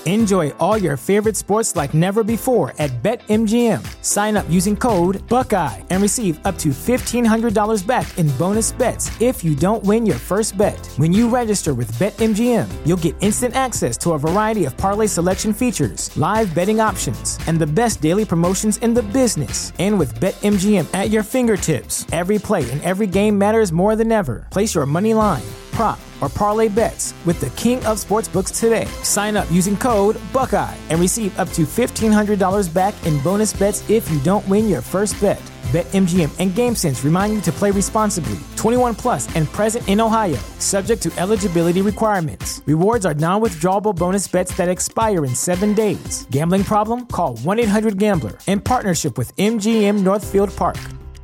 Enjoy all your favorite sports like never before at BetMGM. Sign up using code Buckeye and receive up to $1,500 back in bonus bets if you don't win your first bet. When you register with BetMGM, you'll get instant access to a variety of parlay selection features, live betting options, and the best daily promotions in the business. And with BetMGM at your fingertips, every play and every game matters more than ever. Place your money line, prop, or parlay bets with the king of sportsbooks today. Sign up using code Buckeye and receive up to $1,500 back in bonus bets if you don't win your first bet. BetMGM and GameSense remind you to play responsibly. 21 plus and present in Ohio, subject to eligibility requirements. Rewards are non-withdrawable bonus bets that expire in 7 days. Gambling problem? Call 1-800-GAMBLER. In partnership with MGM Northfield Park.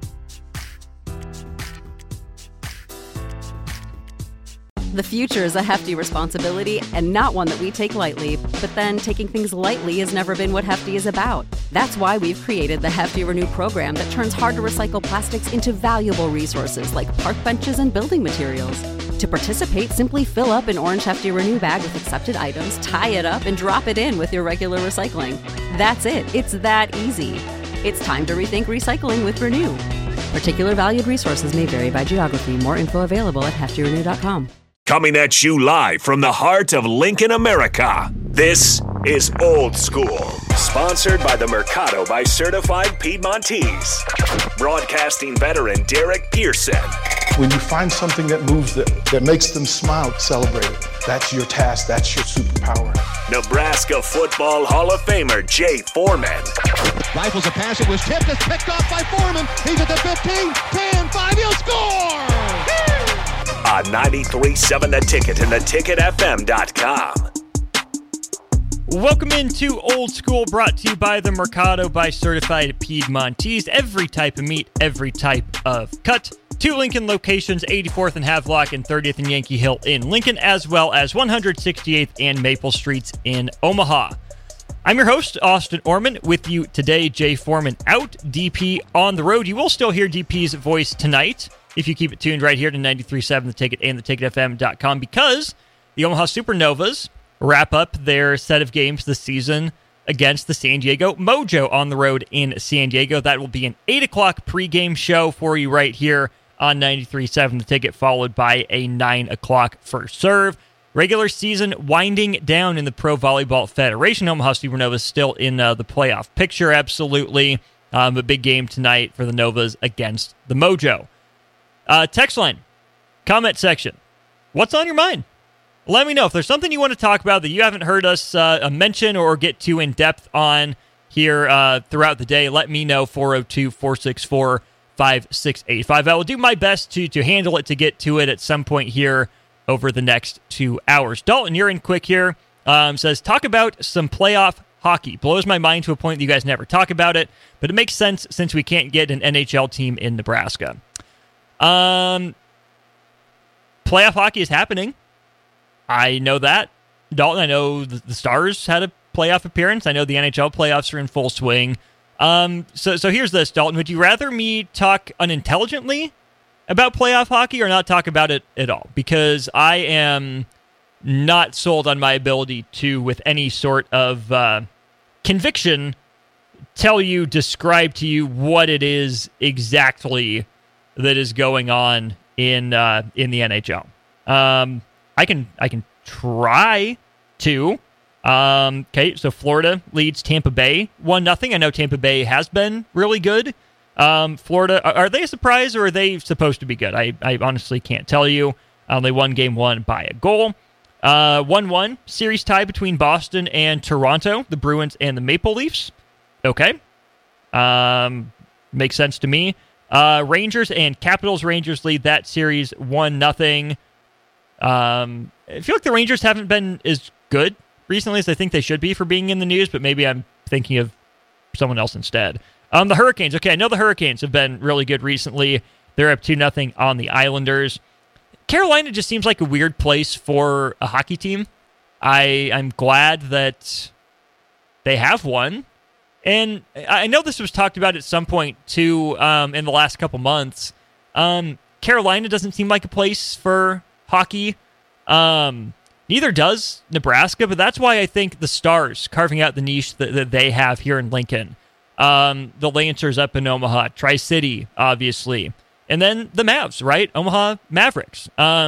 The future is a hefty responsibility and not one that we take lightly. But then taking things lightly has never been what Hefty is about. That's why we've created the Hefty Renew program that turns hard-to-recycle plastics into valuable resources like park benches and building materials. To participate, simply fill up an orange Hefty Renew bag with accepted items, tie it up, and drop it in with your regular recycling. That's it. It's that easy. It's time to rethink recycling with Renew. Particular valued resources may vary by geography. More info available at heftyrenew.com. Coming at you live from the heart of Lincoln, America. This is Old School, sponsored by the Mercado by Certified Piedmontese. Broadcasting veteran Derek Pearson. When you find something that moves them, that makes them smile, celebrate it. That's your task. That's your superpower. Nebraska Football Hall of Famer Jay Foreman. Rifles a pass. It was tipped. It's picked off by Foreman. He's at the 15, 10, 5. He'll score! On 93.7 The Ticket and theticketfm.com. Welcome into Old School, brought to you by the Mercado by Certified Piedmontese. Every type of meat, every type of cut. 2 Lincoln locations, 84th and Havelock and 30th and Yankee Hill in Lincoln, as well as 168th and Maple Streets in Omaha. I'm your host, Austin Orman, with you today. Jay Foreman out, DP on the road. You will still hear DP's voice tonight if you keep it tuned right here to 93.7 The Ticket and theticketfm.com, because the Omaha Supernovas wrap up their set of games this season against the San Diego Mojo on the road in San Diego. That will be an 8 o'clock pregame show for you right here on 93.7 The Ticket, followed by a 9 o'clock first serve. Regular season winding down in the Pro Volleyball Federation. Omaha Supernovas still in the playoff picture, absolutely. A big game tonight for the Novas against the Mojo. Text line, comment section. What's on your mind? Let me know if there's something you want to talk about that you haven't heard us mention or get too in depth on here throughout the day. Let me know. 402-464-5685. I will do my best to handle it, to get to it at some point here over the next 2 hours. Dalton, you're in quick here. Says, talk about some playoff hockey. Blows my mind to a point that you guys never talk about it, but it makes sense since we can't get an NHL team in Nebraska. Playoff hockey is happening. I know that. Dalton, I know the Stars had a playoff appearance. I know the NHL playoffs are in full swing. So here's this, Dalton. Would you rather me talk unintelligently about playoff hockey or not talk about it at all? Because I am not sold on my ability to, with any sort of conviction, describe to you what it is exactly that is going on in the NHL. I can try to. Okay, so Florida leads Tampa Bay 1-0. I know Tampa Bay has been really good. Florida, are they a surprise or are they supposed to be good? I honestly can't tell you. They won game 1 by a goal. 1-1 series tie between Boston and Toronto, the Bruins and the Maple Leafs. Okay. Makes sense to me. Rangers and Capitals. Rangers lead that series 1-0. I feel like the Rangers haven't been as good recently as I think they should be for being in the news, but maybe I'm thinking of someone else instead. The Hurricanes. Okay, I know the Hurricanes have been really good recently. They're up 2-0 on the Islanders. Carolina just seems like a weird place for a hockey team. I'm glad that they have one. And I know this was talked about at some point, too, in the last couple months. Carolina doesn't seem like a place for hockey. Neither does Nebraska, but that's why I think the Stars carving out the niche that they have here in Lincoln. The Lancers up in Omaha, Tri-City, obviously. And then the Mavs, right? Omaha Mavericks.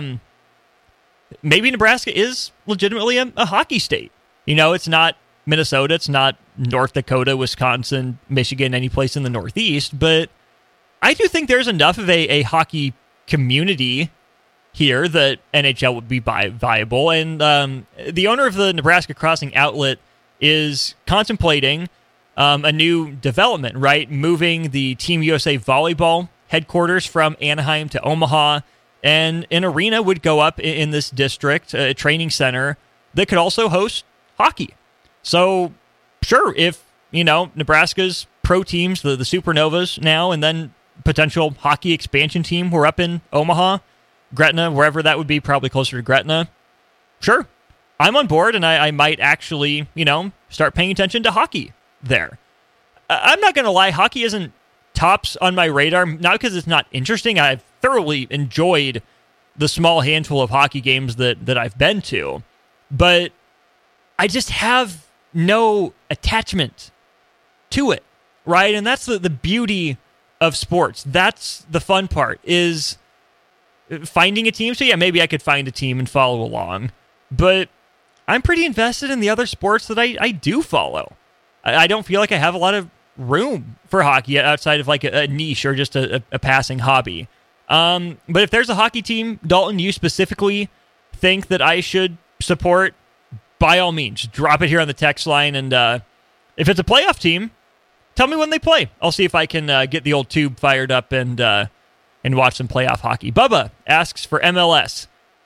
Maybe Nebraska is legitimately a hockey state. It's not Minnesota, it's not North Dakota, Wisconsin, Michigan, any place in the Northeast, but I do think there's enough of a hockey community here that NHL would be viable. And the owner of the Nebraska Crossing Outlet is contemplating a new development, right? Moving the Team USA volleyball headquarters from Anaheim to Omaha, and an arena would go up in this district, a training center that could also host hockey. So, sure, if, Nebraska's pro teams, the Supernovas now, and then potential hockey expansion team were up in Omaha, Gretna, wherever that would be, probably closer to Gretna, sure, I'm on board, and I might actually, start paying attention to hockey there. I'm not going to lie, hockey isn't tops on my radar, not because it's not interesting. I've thoroughly enjoyed the small handful of hockey games that I've been to, but I just have no attachment to it, right? And that's the beauty of sports. That's the fun part, is finding a team. So yeah, maybe I could find a team and follow along, but I'm pretty invested in the other sports that I do follow. I don't feel like I have a lot of room for hockey outside of like a niche or just a passing hobby. But if there's a hockey team, Dalton, you specifically think that I should support, by all means, drop it here on the text line. And if it's a playoff team, tell me when they play. I'll see if I can get the old tube fired up and watch some playoff hockey. Bubba asks for MLS.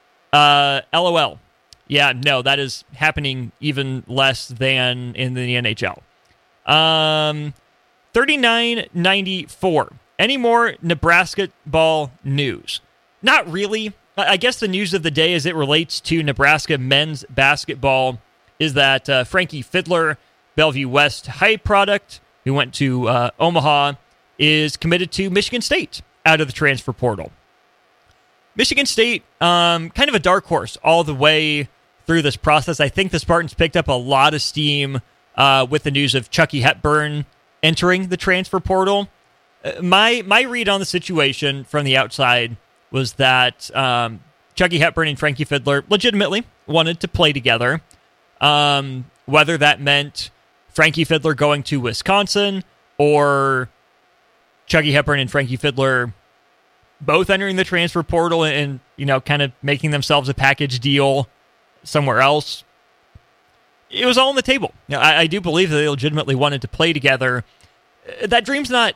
LOL. Yeah, no, that is happening even less than in the NHL. 3994. Any more Nebraska ball news? Not really. I guess the news of the day as it relates to Nebraska men's basketball is that Frankie Fidler, Bellevue West High product, who went to Omaha, is committed to Michigan State out of the transfer portal. Michigan State, kind of a dark horse all the way through this process. I think the Spartans picked up a lot of steam with the news of Chucky Hepburn entering the transfer portal. My read on the situation from the outside was that Chucky Hepburn and Frankie Fidler legitimately wanted to play together. Whether that meant Frankie Fidler going to Wisconsin or Chucky Hepburn and Frankie Fidler both entering the transfer portal and kind of making themselves a package deal somewhere else. It was all on the table. I do believe that they legitimately wanted to play together. That dream's not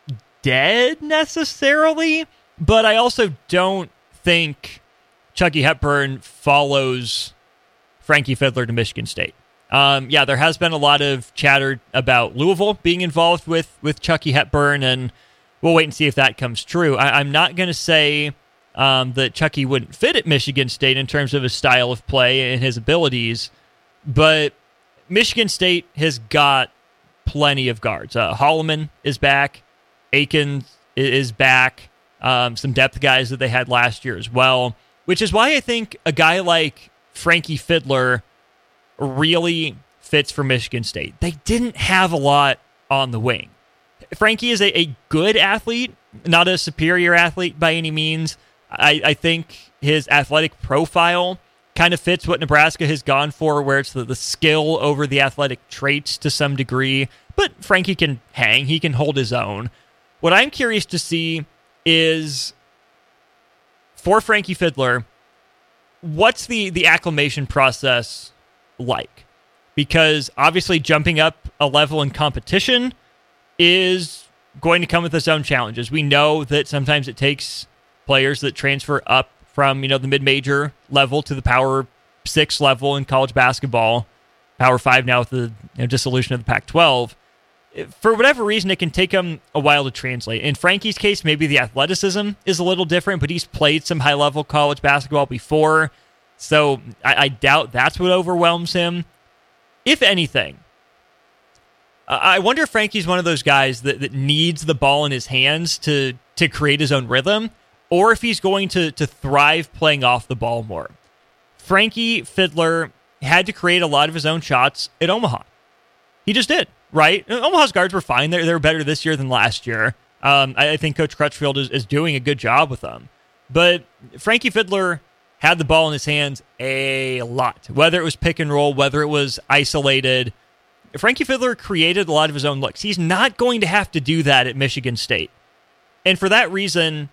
dead necessarily, but I also don't think Chucky Hepburn follows Frankie Fidler to Michigan State. There has been a lot of chatter about Louisville being involved with Chucky Hepburn, and we'll wait and see if that comes true. I'm not going to say that Chucky wouldn't fit at Michigan State in terms of his style of play and his abilities, but Michigan State has got plenty of guards. Holloman is back. Aiken is back. Some depth guys that they had last year as well, which is why I think a guy like Frankie Fidler really fits for Michigan State. They didn't have a lot on the wing. Frankie is a good athlete, not a superior athlete by any means. I think his athletic profile kind of fits what Nebraska has gone for, where it's the skill over the athletic traits to some degree. But Frankie can hang. He can hold his own. What I'm curious to see is, for Frankie Fidler, what's the acclimation process like? Because obviously jumping up a level in competition is going to come with its own challenges. We know that sometimes it takes players that transfer up from the mid-major level to the Power 6 level in college basketball, Power 5 now with the dissolution of the Pac-12. For whatever reason, it can take them a while to translate. In Frankie's case, maybe the athleticism is a little different, but he's played some high-level college basketball before, so I doubt that's what overwhelms him. If anything, I wonder if Frankie's one of those guys that needs the ball in his hands to create his own rhythm, or if he's going to thrive playing off the ball more. Frankie Fidler had to create a lot of his own shots at Omaha. He just did, right? Omaha's guards were fine. They were better this year than last year. I think Coach Crutchfield is doing a good job with them. But Frankie Fidler had the ball in his hands a lot, whether it was pick and roll, whether it was isolated. Frankie Fidler created a lot of his own looks. He's not going to have to do that at Michigan State. And for that reason,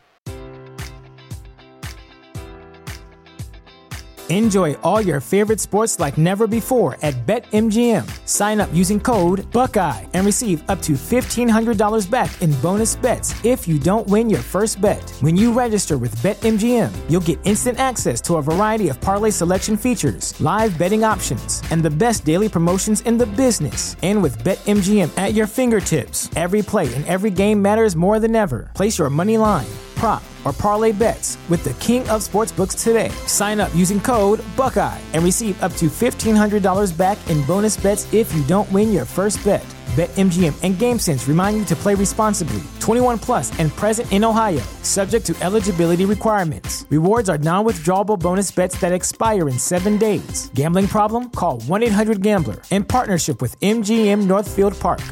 enjoy all your favorite sports like never before at BetMGM. Sign up using code Buckeye and receive up to $1,500 back in bonus bets if you don't win your first bet. When you register with BetMGM, you'll get instant access to a variety of parlay selection features, live betting options, and the best daily promotions in the business. And with BetMGM at your fingertips, every play and every game matters more than ever. Place your money line, prop, or parlay bets with the king of sportsbooks today. Sign up using code Buckeye and receive up to $1,500 back in bonus bets if you don't win your first bet. BetMGM and GameSense remind you to play responsibly. 21 plus and present in Ohio, subject to eligibility requirements. Rewards are non-withdrawable bonus bets that expire in 7 days. Gambling problem? Call 1-800-GAMBLER. In partnership with MGM Northfield Park.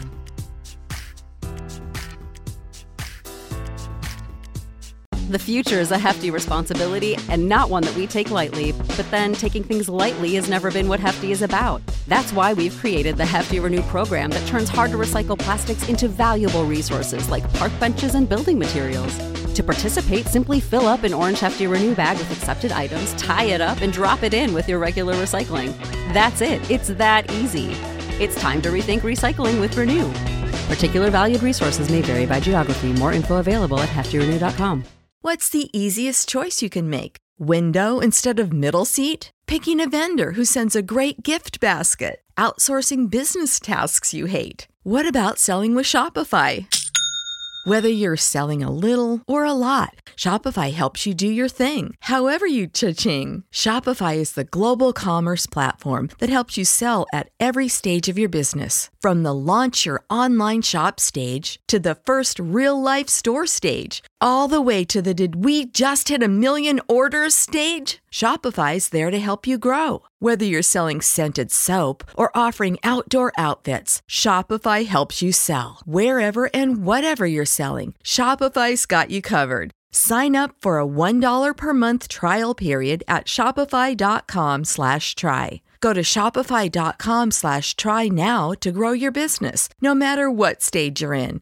The future is a hefty responsibility and not one that we take lightly. But then taking things lightly has never been what Hefty is about. That's why we've created the Hefty Renew program that turns hard-to-recycle plastics into valuable resources like park benches and building materials. To participate, simply fill up an orange Hefty Renew bag with accepted items, tie it up, and drop it in with your regular recycling. That's it. It's that easy. It's time to rethink recycling with Renew. Particular valued resources may vary by geography. More info available at heftyrenew.com. What's the easiest choice you can make? Window instead of middle seat? Picking a vendor who sends a great gift basket? Outsourcing business tasks you hate? What about selling with Shopify? Whether you're selling a little or a lot, Shopify helps you do your thing, however you cha-ching. Shopify is the global commerce platform that helps you sell at every stage of your business. From the launch your online shop stage to the first real-life store stage, all the way to the did we just hit 1 million orders stage. Shopify's there to help you grow. Whether you're selling scented soap or offering outdoor outfits, Shopify helps you sell. Wherever and whatever you're selling, Shopify's got you covered. Sign up for a $1 per month trial period at shopify.com/try. Go to shopify.com/try now to grow your business, no matter what stage you're in.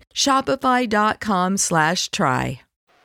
Shopify.com/try.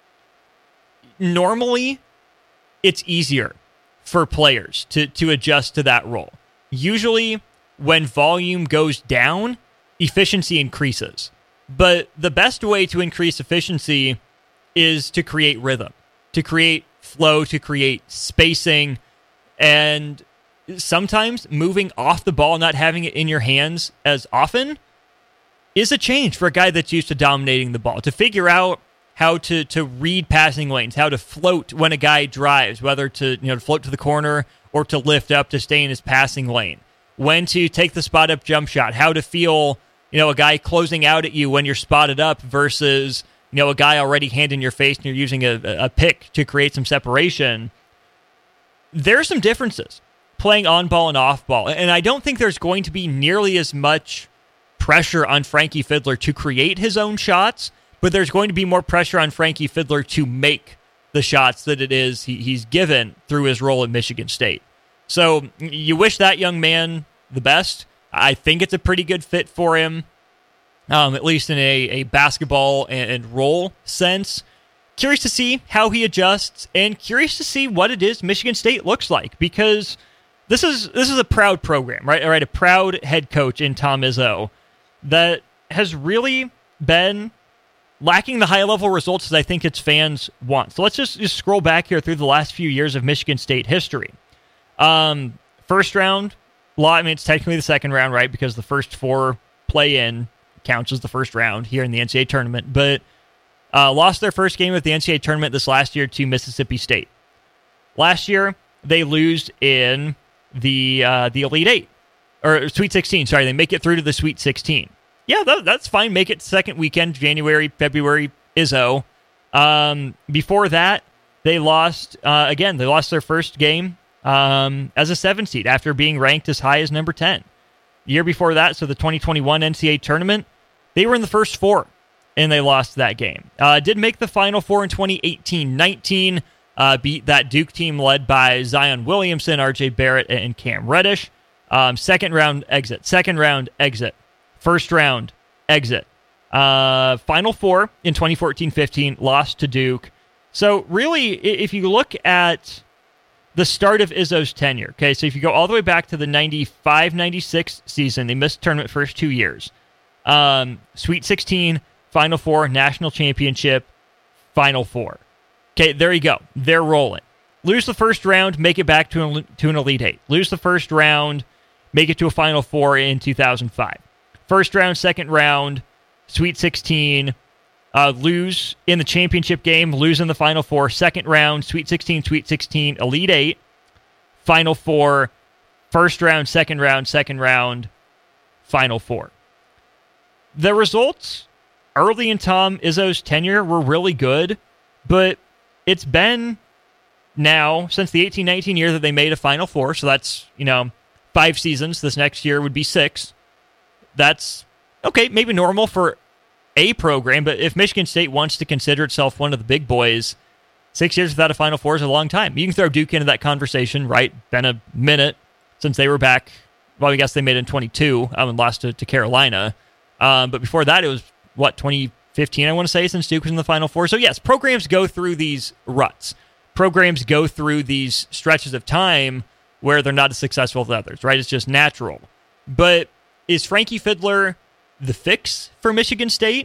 Normally, it's easier for players to adjust to that role. Usually, when volume goes down, efficiency increases. But the best way to increase efficiency is to create rhythm, to create flow, to create spacing, and sometimes moving off the ball, not having it in your hands as often, is a change for a guy that's used to dominating the ball. To figure out how to read passing lanes, how to float when a guy drives, whether to float to the corner or to lift up to stay in his passing lane, when to take the spot up jump shot, how to feel a guy closing out at you when you're spotted up versus a guy already hand in your face and you're using a pick to create some separation. There are some differences playing on ball and off ball, and I don't think there's going to be nearly as much pressure on Frankie Fidler to create his own shots, but there's going to be more pressure on Frankie Fidler to make the shots that it is he's given through his role at Michigan State. So you wish that young man the best. I think it's a pretty good fit for him, at least in a basketball and role sense. Curious to see how he adjusts, and curious to see what it is Michigan State looks like, because this is a proud program, right? All right, a proud head coach in Tom Izzo that has really been lacking the high-level results that I think its fans want. So let's just scroll back here through the last few years of Michigan State history. First round, it's technically the second round, right? Because the first 4 play-in counts as the first round here in the NCAA tournament. But lost their first game of the NCAA tournament this last year to Mississippi State. Last year, they lose in the Elite Eight, or Sweet 16. Sorry, they make it through to the Sweet 16. Yeah, that's fine. Make it second weekend, January, February, Izzo. Before that, they lost, they lost their first game as a 7 seed after being ranked as high as number 10. The year before that, so the 2021 NCAA tournament, they were in the first 4, and they lost that game. Did make the Final Four in 2018-19, beat that Duke team led by Zion Williamson, RJ Barrett, and Cam Reddish. Second round exit. First round exit. Final Four in 2014-15, lost to Duke. So really, if you look at the start of Izzo's tenure, okay, so if you go all the way back to the 95-96 season, they missed the tournament first 2 years. Sweet 16, Final Four, National Championship, Final Four. Okay, there you go. They're rolling. Lose the first round, make it back to an Elite Eight. Lose the first round, make it to a Final Four in 2005. First round, second round, Sweet 16, lose in the championship game, lose in the Final Four, second round, Sweet 16, Elite Eight, Final Four, first round, second round, Final Four. The results early in Tom Izzo's tenure were really good, but it's been now since the 18-19 year that they made a Final Four, so that's, 5 seasons. This next year would be 6. That's, okay, maybe normal for a program, but if Michigan State wants to consider itself one of the big boys, 6 years without a Final Four is a long time. You can throw Duke into that conversation, right? Been a minute since they were back. Well, I guess they made it in 22 and lost to Carolina. But before that, it was, 2015, I want to say, since Duke was in the Final Four. So yes, programs go through these ruts. Programs go through these stretches of time where they're not as successful as others, right? It's just natural. But is Frankie Fidler the fix for Michigan State?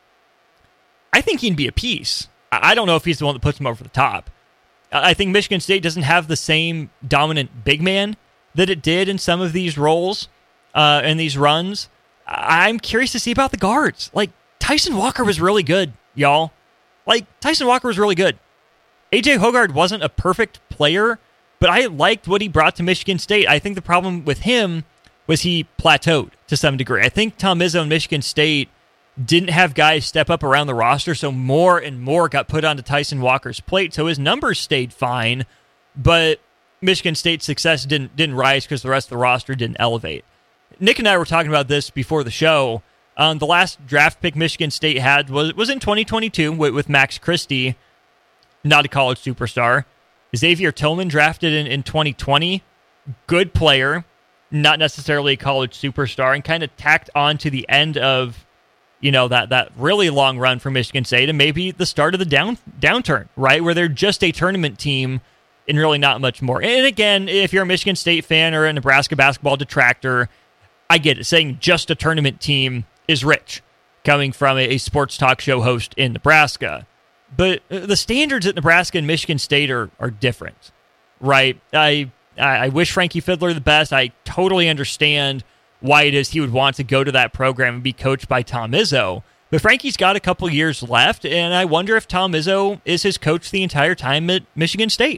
I think he'd be a piece. I don't know if he's the one that puts him over the top. I think Michigan State doesn't have the same dominant big man that it did in some of these roles and these runs. I'm curious to see about the guards. Like, Tyson Walker was really good, y'all. Tyson Walker was really good. A.J. Hoggard wasn't a perfect player, but I liked what he brought to Michigan State. I think the problem with him was he plateaued to some degree. I think Tom Izzo and Michigan State didn't have guys step up around the roster, so more and more got put onto Tyson Walker's plate, so his numbers stayed fine, but Michigan State's success didn't rise because the rest of the roster didn't elevate. Nick and I were talking about this before the show. The last draft pick Michigan State had was in 2022 with Max Christie, not a college superstar. Xavier Tillman drafted in 2020, good player, not necessarily a college superstar, and kind of tacked on to the end of, that really long run for Michigan State and maybe the start of the downturn, right? Where they're just a tournament team and really not much more. And again, if you're a Michigan State fan or a Nebraska basketball detractor, I get it. Saying just a tournament team is rich, coming from a sports talk show host in Nebraska. But the standards at Nebraska and Michigan State are different, right? I wish Frankie Fidler the best. I totally understand why it is he would want to go to that program and be coached by Tom Izzo. But Frankie's got a couple years left, and I wonder if Tom Izzo is his coach the entire time at Michigan State.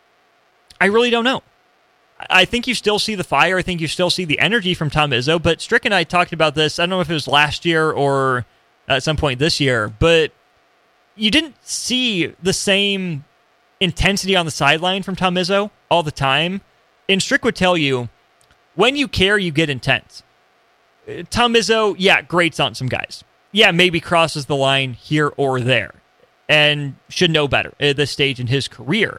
I really don't know. I think you still see the fire. I think you still see the energy from Tom Izzo. But Strick and I talked about this. I don't know if it was last year or at some point this year, but you didn't see the same intensity on the sideline from Tom Izzo all the time. And Strick would tell you, when you care, you get intense. Tom Izzo, yeah, grates on some guys. Yeah, maybe crosses the line here or there and should know better at this stage in his career.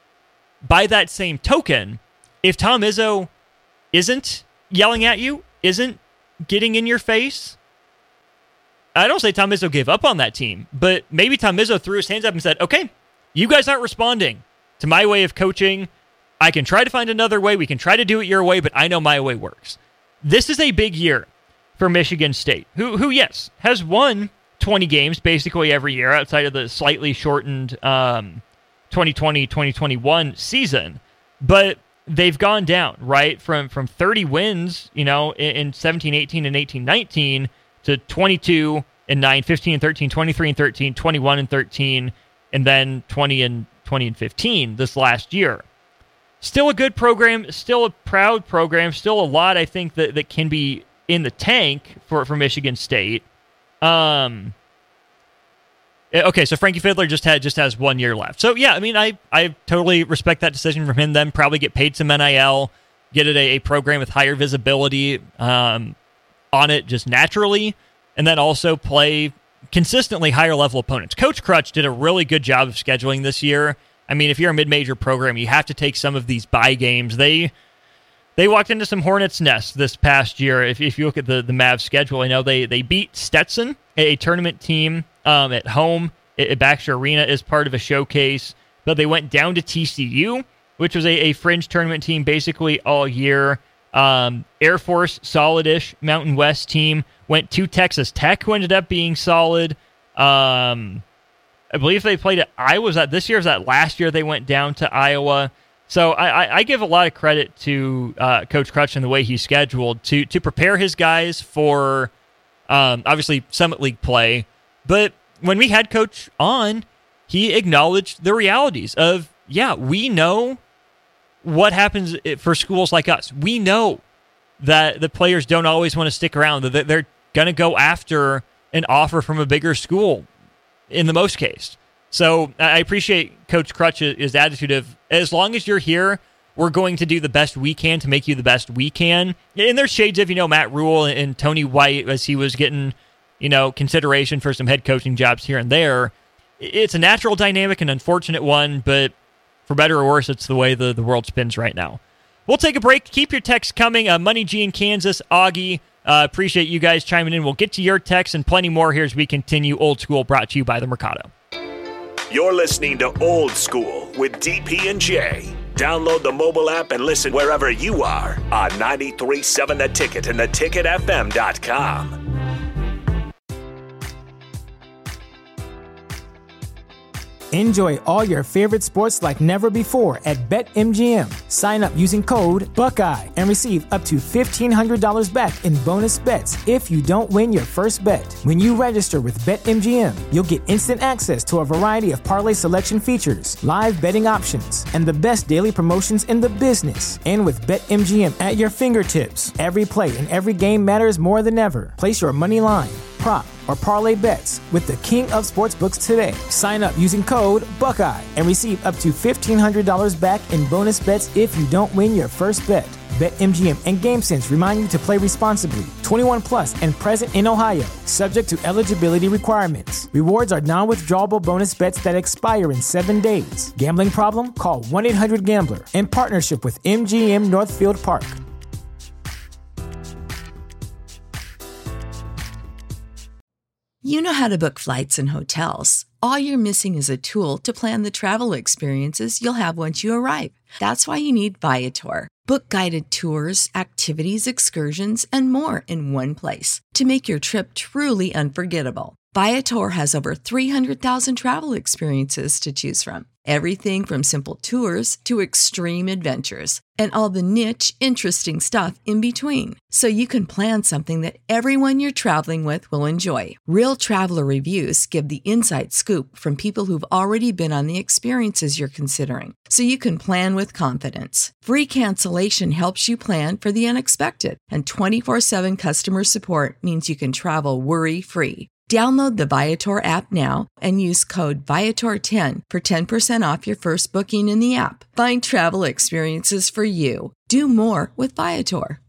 By that same token, if Tom Izzo isn't yelling at you, isn't getting in your face, I don't say Tom Izzo gave up on that team, but maybe Tom Izzo threw his hands up and said, okay, you guys aren't responding to my way of coaching. I can try to find another way. We can try to do it your way, but I know my way works. This is a big year for Michigan State, who yes, has won 20 games basically every year outside of the slightly shortened 2020-2021 season, but they've gone down, right, from 30 wins, in 17-18 and 18-19 to 22-9, 15-13, 23-13, 21-13, and then 20-15 this last year. Still a good program, still a proud program, still a lot, I think, that can be in the tank for Michigan State. Okay, so Frankie Fidler just has 1 year left. So yeah, I mean, I totally respect that decision from him. Then probably get paid some NIL, get it a program with higher visibility on it just naturally, and then also play consistently higher level opponents. Coach Crutch did a really good job of scheduling this year. I mean, if you're a mid-major program, you have to take some of these bye games. They walked into some hornet's nest this past year. If you look at the Mavs schedule, I know they beat Stetson, a tournament team, at home at Baxter Arena as part of a showcase, but they went down to TCU, which was a fringe tournament team basically all year. Air Force, solid-ish Mountain West team, went to Texas Tech, who ended up being solid. I believe they played at Iowa. Was that this year? Was that last year they went down to Iowa? So I give a lot of credit to Coach Crutch and the way he's scheduled to prepare his guys for obviously Summit League play. But when we had Coach on, he acknowledged the realities of, yeah, we know what happens for schools like us. We know that the players don't always want to stick around, that they're going to go after an offer from a bigger school in the most case. So I appreciate Coach Crutch's attitude of, as long as you're here, we're going to do the best we can to make you the best we can. And there's shades of, Matt Rule and Tony White as he was getting, consideration for some head coaching jobs here and there. It's a natural dynamic, an unfortunate one, but for better or worse, it's the way the world spins right now. We'll take a break. Keep your texts coming. Money G in Kansas, Augie. Appreciate you guys chiming in. We'll get to your texts and plenty more here as we continue Old School, brought to you by the Mercado. You're listening to Old School with DP and J. Download the mobile app and listen wherever you are on 93.7 The Ticket and theticketfm.com. Enjoy all your favorite sports like never before at BetMGM. Sign up using code Buckeye and receive up to $1,500 back in bonus bets if you don't win your first bet. When you register with BetMGM, you'll get instant access to a variety of parlay selection features, live betting options, and the best daily promotions in the business. And with BetMGM at your fingertips, every play and every game matters more than ever. Place your money line, prop, or parlay bets with the king of sportsbooks today. Sign up using code Buckeye and receive up to $1,500 back in bonus bets if you don't win your first bet. BetMGM and GameSense remind you to play responsibly. 21 plus and present in Ohio, subject to eligibility requirements. Rewards are non-withdrawable bonus bets that expire in 7 days. Gambling problem? Call 1-800-GAMBLER. In partnership with MGM Northfield Park. You know how to book flights and hotels. All you're missing is a tool to plan the travel experiences you'll have once you arrive. That's why you need Viator. Book guided tours, activities, excursions, and more in one place to make your trip truly unforgettable. Viator has over 300,000 travel experiences to choose from. Everything from simple tours to extreme adventures and all the niche, interesting stuff in between. So you can plan something that everyone you're traveling with will enjoy. Real traveler reviews give the inside scoop from people who've already been on the experiences you're considering. So you can plan with confidence. Free cancellation helps you plan for the unexpected. And 24/7 customer support means you can travel worry-free. Download the Viator app now and use code Viator10 for 10% off your first booking in the app. Find travel experiences for you. Do more with Viator.